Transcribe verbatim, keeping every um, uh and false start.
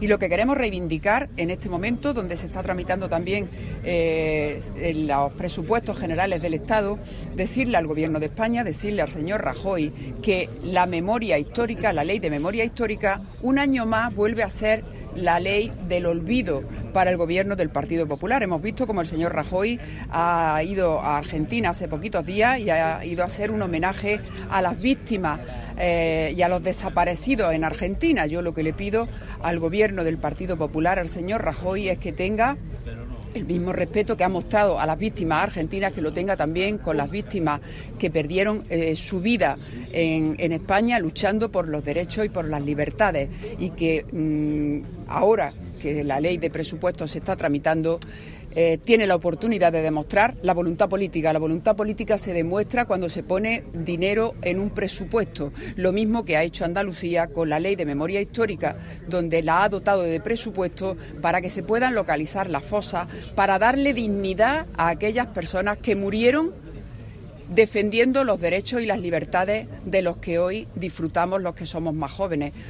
Y lo que queremos reivindicar en este momento, donde se está tramitando también eh, en los presupuestos generales del Estado, decirle al Gobierno de España, decirle al señor Rajoy que la memoria histórica, la ley de memoria histórica, un año más vuelve a ser la ley del olvido para el gobierno del Partido Popular. Hemos visto como el señor Rajoy ha ido a Argentina hace poquitos días y ha ido a hacer un homenaje a las víctimas eh, y a los desaparecidos en Argentina. Yo lo que le pido al gobierno del Partido Popular, al señor Rajoy, es que tenga el mismo respeto que ha mostrado a las víctimas argentinas, que lo tenga también con las víctimas que perdieron eh, su vida en, en España luchando por los derechos y por las libertades, y que mmm, ahora que la ley de presupuestos se está tramitando, Eh, tiene la oportunidad de demostrar la voluntad política. La voluntad política se demuestra cuando se pone dinero en un presupuesto, lo mismo que ha hecho Andalucía con la ley de memoria histórica, donde la ha dotado de presupuesto para que se puedan localizar las fosas, para darle dignidad a aquellas personas que murieron defendiendo los derechos y las libertades de los que hoy disfrutamos los que somos más jóvenes.